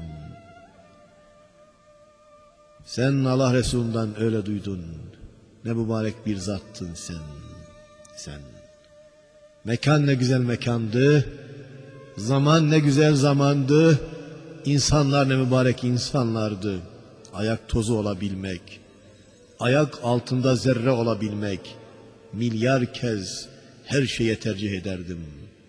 Sen Allah Resulü'nden öyle duydun. Ne mübarek bir zattın sen. Sen. Mekan ne güzel mekandı. Zaman ne güzel zamandı. İnsanlar ne mübarek insanlardı. Ayak tozu olabilmek, ayak altında zerre olabilmek, milyar kez her şeye tercih ederdim.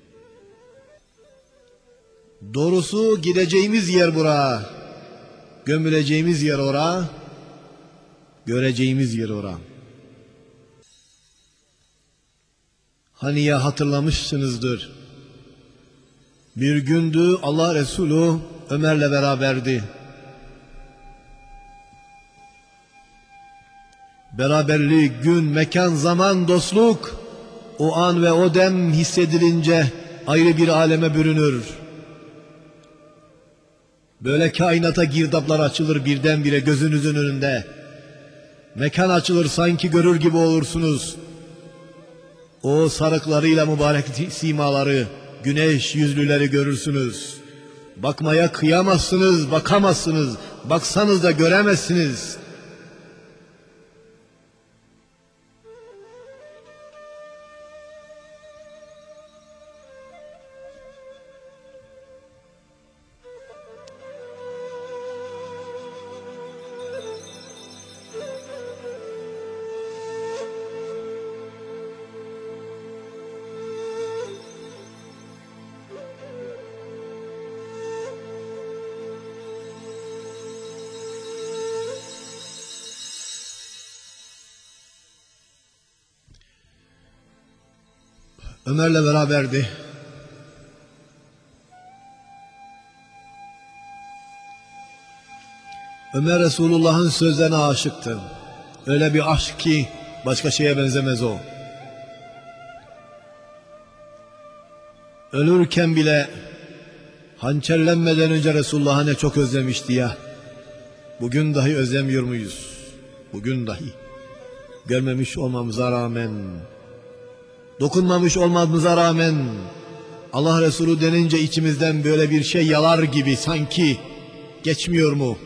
Doğrusu gideceğimiz yer bura, gömüleceğimiz yer ora, göreceğimiz yer ora. Hani ya hatırlamışsınızdır, bir gündü Allah Resulü Ömer'le beraberdi. Beraberlik, gün, mekan, zaman, dostluk, o an ve o dem hissedilince ayrı bir aleme bürünür. Böyle kainata girdaplar açılır birdenbire gözünüzün önünde. Mekan açılır, sanki görür gibi olursunuz. O sarıklarıyla mübarek simaları, güneş yüzlüleri görürsünüz. Bakmaya kıyamazsınız, bakamazsınız. Baksanız da göremezsiniz. Ömer'le beraberdi. Ömer Resulullah'ın sözlerine aşıktı. Öyle bir aşk ki başka şeye benzemez o. Ölürken bile hançerlenmeden önce Resulullah'ı ne çok özlemişti ya. Bugün dahi özlemiyor muyuz? Bugün dahi. Görmemiş olmamıza rağmen, dokunmamış olmamıza rağmen Allah Resulü denince içimizden böyle bir şey yalar gibi sanki geçmiyor mu?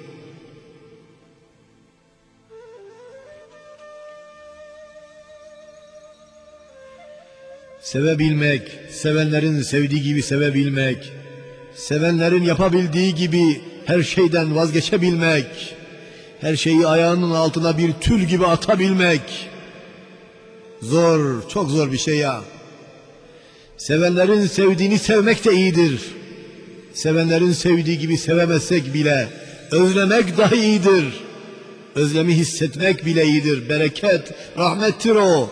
Sevebilmek, sevenlerin sevdiği gibi sevebilmek, sevenlerin yapabildiği gibi her şeyden vazgeçebilmek, her şeyi ayağının altına bir tül gibi atabilmek, zor, çok zor bir şey ya. Sevenlerin sevdiğini sevmek de iyidir. Sevenlerin sevdiği gibi sevemezsek bile özlemek daha iyidir. Özlemi hissetmek bile iyidir. Bereket, rahmettir o.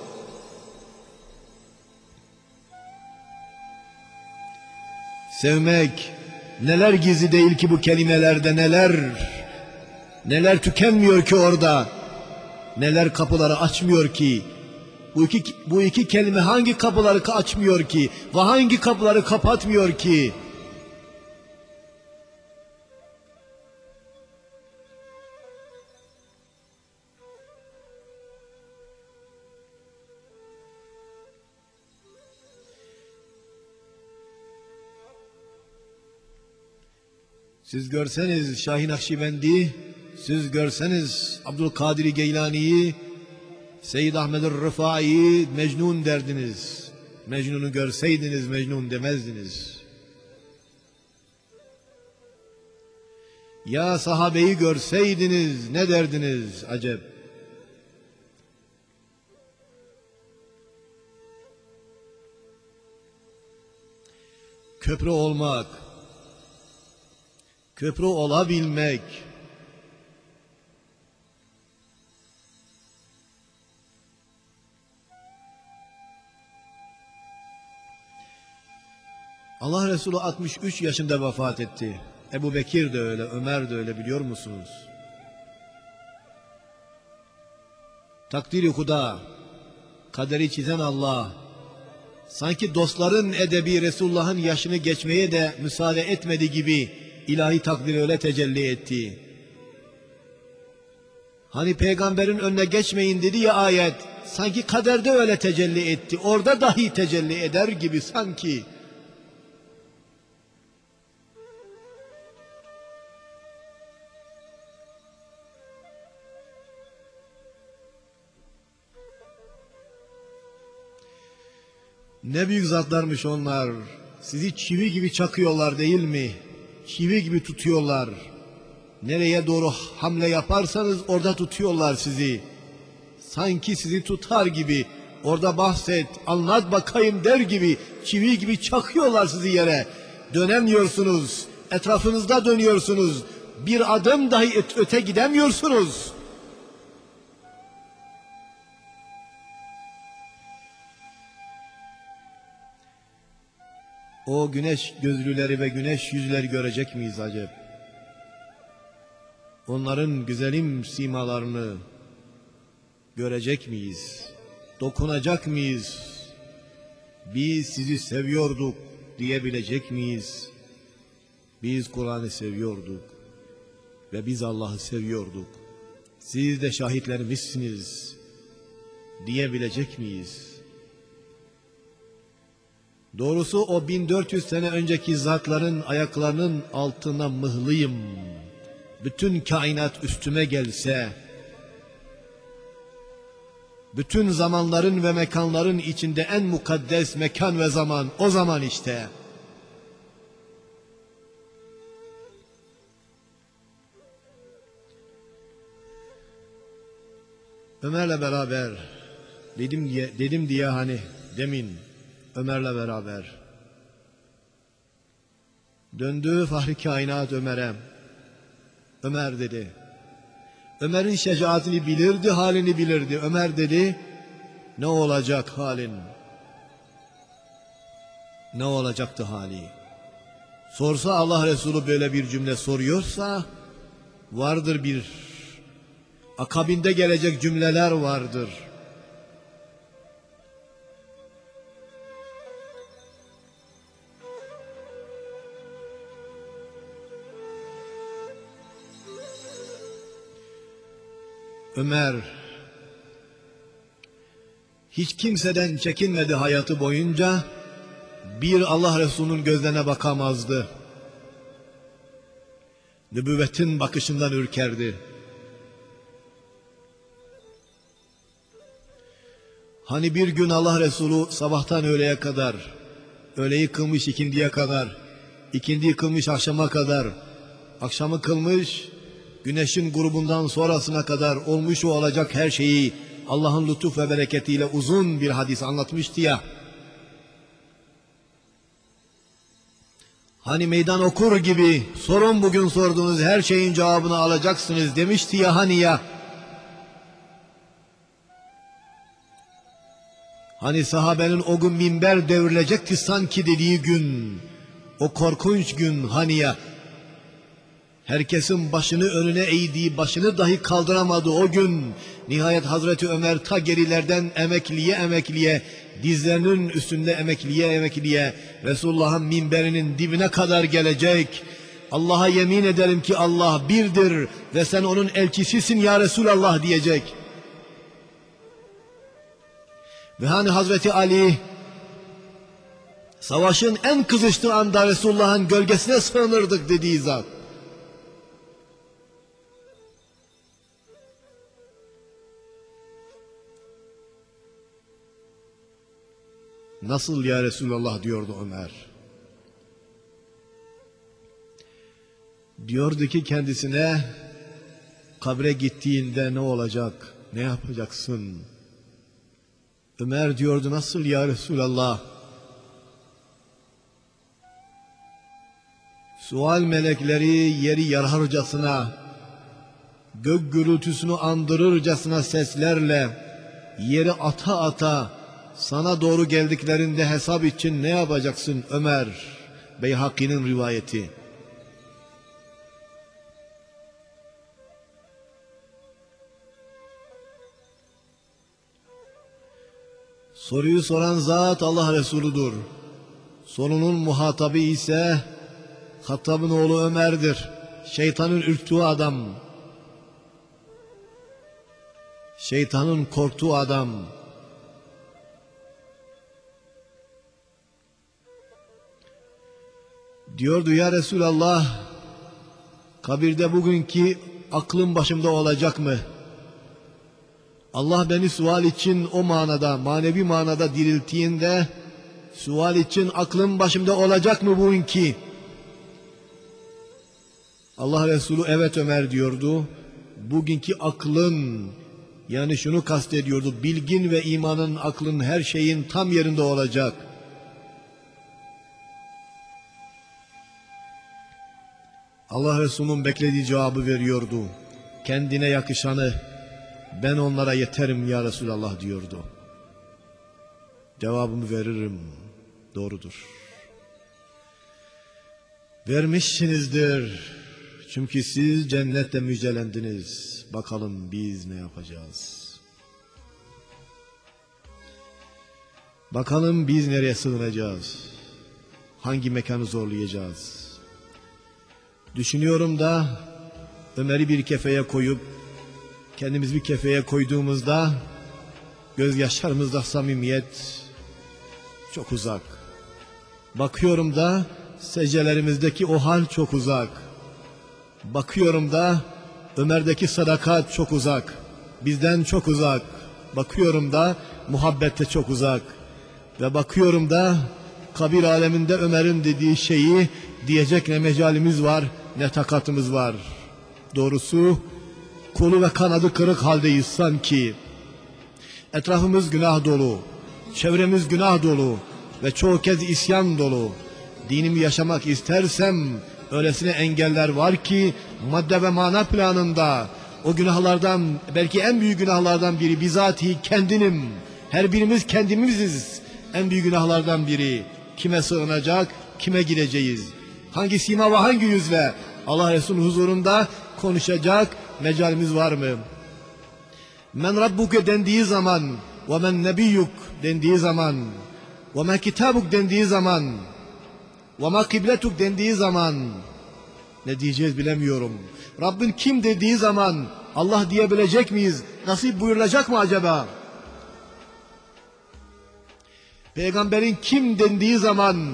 Sevmek neler gizli değil ki bu kelimelerde, neler neler tükenmiyor ki orada, neler kapıları açmıyor ki. Bu iki, bu iki kelime hangi kapıları açmıyor ki ve hangi kapıları kapatmıyor ki? Siz görseniz Şahin Akşibendi, siz görseniz Abdülkadir Geylani'yi, Seyyid Ahmed Rıfai'yi Mecnun derdiniz. Mecnun'u görseydiniz Mecnun demezdiniz. Ya sahabeyi görseydiniz ne derdiniz acep? Köprü olmak, köprü olabilmek, Allah Resulü altmış üç yaşında vefat etti. Ebu Bekir de öyle, Ömer de öyle, biliyor musunuz? Takdiri Huda, kaderi çizen Allah, sanki dostların edebi Resulullah'ın yaşını geçmeye de müsaade etmedi gibi ilahi takdiri öyle tecelli etti. Hani peygamberin önüne geçmeyin dedi ya ayet, sanki kaderde öyle tecelli etti. Orada dahi tecelli eder gibi sanki. Ne büyük zatlarmış onlar. Sizi çivi gibi çakıyorlar değil mi? Çivi gibi tutuyorlar. Nereye doğru hamle yaparsanız orada tutuyorlar sizi. Sanki sizi tutar gibi, orada bahset, anlat bakayım der gibi, çivi gibi çakıyorlar sizi yere. Dönemiyorsunuz, etrafınızda dönüyorsunuz. Bir adım dahi öte gidemiyorsunuz. O güneş gözlüleri ve güneş yüzleri görecek miyiz acep? Onların güzelim simalarını görecek miyiz? Dokunacak mıyız? Biz sizi seviyorduk diyebilecek miyiz? Biz Kur'an'ı seviyorduk ve biz Allah'ı seviyorduk. Siz de şahitlerimizsiniz diyebilecek miyiz? Doğrusu o bin dört yüz sene önceki zatların ayaklarının altına mıhlıyım. Bütün kainat üstüme gelse, bütün zamanların ve mekanların içinde en mukaddes mekan ve zaman o zaman işte. Ömer'le beraber dedim diye, dedim diye hani demin Ömer'le beraber döndü Fahri Kainat Ömer'e. Ömer dedi. Ömer'in şecaatini bilirdi, halini bilirdi. Ömer dedi, ne olacak halin? ne olacaktı hali? Sorsa Allah Resulü böyle bir cümle soruyorsa, vardır bir, akabinde gelecek cümleler vardır. Ömer hiç kimseden çekinmedi hayatı boyunca, bir Allah Resulü'nün gözlerine bakamazdı. Nübüvvetin bakışından ürkerdi. Hani bir gün Allah Resulü sabahtan öğleye kadar, öğleyi kılmış ikindiye kadar, ikindiyi kılmış akşama kadar, akşamı kılmış güneşin grubundan sonrasına kadar olmuş ve olacak her şeyi Allah'ın lütuf ve bereketiyle uzun bir hadis anlatmıştı ya. Hani meydan okur gibi sorun bugün sorduğunuz her şeyin cevabını alacaksınız demişti ya hani ya. Hani sahabenin o gün minber devrilecekti sanki dediği gün, o korkunç gün hani ya. Herkesin başını önüne eğdiği, başını dahi kaldıramadığı o gün, nihayet Hazreti Ömer ta gerilerden emekliye emekliye, dizlerinin üstünde emekliye emekliye, Resulullah'ın minberinin dibine kadar gelecek. Allah'a yemin ederim ki Allah birdir ve sen onun elçisisin ya Resulallah diyecek. Ve hani Hazreti Ali, savaşın en kızıştığı anda Resulullah'ın gölgesine sığınırdık dediği zat. Nasıl ya Resulallah diyordu Ömer. Diyordu ki kendisine, kabre gittiğinde ne olacak, ne yapacaksın? Ömer diyordu, nasıl ya Resulallah? Sual melekleri yeri yararcasına, gök gürültüsünü andırırcasına seslerle yeri ata ata sana doğru geldiklerinde hesap için ne yapacaksın Ömer? Beyhaki'nin rivayeti. Soruyu soran zat Allah Resuludur. Sorunun muhatabı ise Hattab'ın oğlu Ömer'dir. Şeytanın ürktüğü adam. Şeytanın korktuğu adam. Diyordu ya Resulallah, kabirde bugünkü aklım başımda olacak mı? Allah beni sual için o manada, manevi manada dirilttiğinde, sual için aklım başımda olacak mı bugünkü? Allah Resulü evet Ömer diyordu. Bugünkü aklın, yani şunu kastediyordu, bilgin ve imanın, aklın, her şeyin tam yerinde olacak. Allah Resulü'nün beklediği cevabı veriyordu. Kendine yakışanı ben onlara yeterim ya Resulallah diyordu. Cevabımı veririm. Doğrudur. Vermişsinizdir. Çünkü siz cennette müjdelendiniz. Bakalım biz ne yapacağız? Bakalım biz nereye sığınacağız? Hangi mekanı zorlayacağız? Düşünüyorum da Ömer'i bir kefeye koyup kendimiz bir kefeye koyduğumuzda gözyaşlarımızda samimiyet çok uzak. Bakıyorum da secdelerimizdeki o hal çok uzak. Bakıyorum da Ömer'deki sadakat çok uzak. Bizden çok uzak. Bakıyorum da muhabbette çok uzak. Ve bakıyorum da kabir aleminde Ömer'in dediği şeyi diyecek ne mecalimiz var, ne takatımız var. Doğrusu kolu ve kanadı kırık haldeyiz sanki. Etrafımız günah dolu, çevremiz günah dolu ve çoğu kez isyan dolu. Dinimi yaşamak istersem öylesine engeller var ki madde ve mana planında o günahlardan, belki en büyük günahlardan biri bizatihi kendinim. Her birimiz kendimiziz. En büyük günahlardan biri kime sığınacak, kime gireceğiz? Hangi sima ve hangi yüzle Allah Resulü huzurunda konuşacak mecalimiz var mı? Men Rabbuke dendiği zaman, ve men nebiyyuk dendiği zaman, ve men kitabuk dendiği zaman, ve ma kibletuk dendiği zaman ne diyeceğiz bilemiyorum. Rabbin kim dediği zaman Allah diyebilecek miyiz? Nasip buyurulacak mı acaba? Peygamberin kim dendiği zaman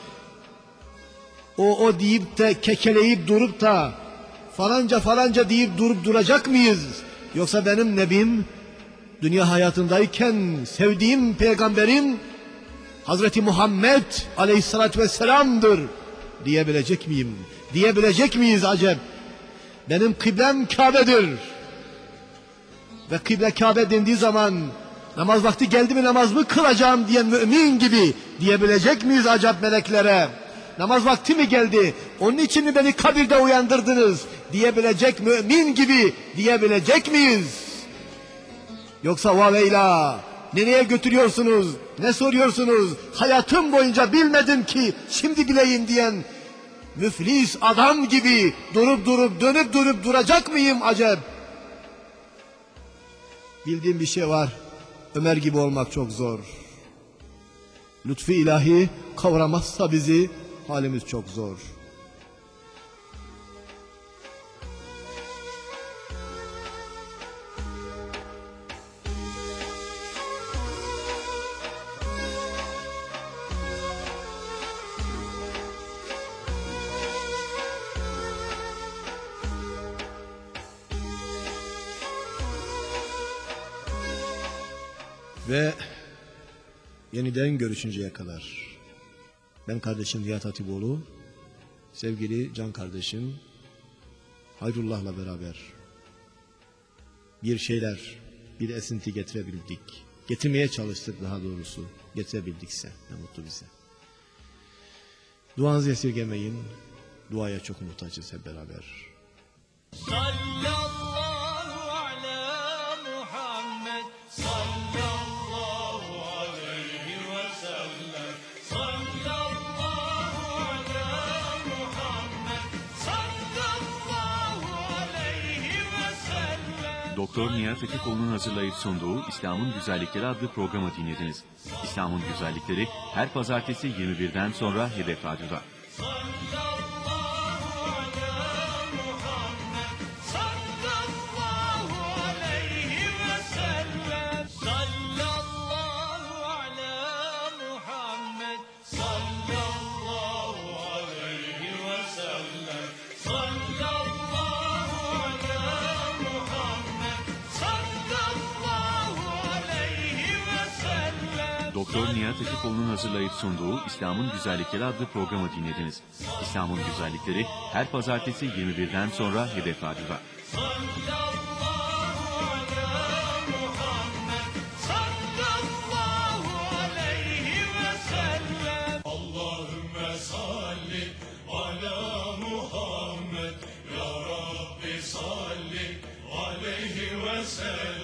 o o deyip de kekeleyip durup da falanca falanca deyip durup duracak mıyız? Yoksa benim nebim dünya hayatındayken sevdiğim peygamberim Hazreti Muhammed Aleyhisselatü Vesselam'dır diyebilecek miyim? Diyebilecek miyiz acep? Benim kıblem Kabe'dir. Ve kıble Kabe dendiği zaman namaz vakti geldi mi namazımı kılacağım diyen mümin gibi diyebilecek miyiz acep meleklere? Namaz vakti mi geldi? Onun için mi beni kabirde uyandırdınız? Diyebilecek mümin gibi diyebilecek miyiz? Yoksa vaveyla nereye götürüyorsunuz? Ne soruyorsunuz? Hayatım boyunca bilmedim ki şimdi bileyim diyen müflis adam gibi durup durup dönüp durup duracak mıyım acep? Bildiğim bir şey var. Ömer gibi olmak çok zor. Lütfu ilahi kavramazsa bizi halimiz çok zor. Ve yeniden görüşünceye kadar ben kardeşim Nihat Hatipoğlu, sevgili can kardeşim Hayrullah'la beraber bir şeyler, bir esinti getirebildik. Getirmeye çalıştık daha doğrusu. Getirebildikse ne mutlu bize. Duanızı esirgemeyin. Duaya çok muhtacız hep beraber. Sallallahu ala Muhammed, sallallahu aleyhi ve sellem, sallallahu ala Muhammed, sallallahu aleyhi ve sellem. Doktor Nihat Hatipoğlu'nun hazırlayıp sunduğu İslam'ın Güzellikleri adlı programı dinlediniz. İslam'ın Güzellikleri her pazartesi yirmi birden sonra Hedef Radyo'da. Doktor Nihat Hatipoğlu'nun hazırlayıp sunduğu İslam'ın Güzellikleri adlı programı dinlediniz. İslam'ın Güzellikleri her pazartesi yirmi birden sonra Hedef Radyo'da. Allahümme salli ala Muhammed, ya Rabbi salli aleyhi ve sellem.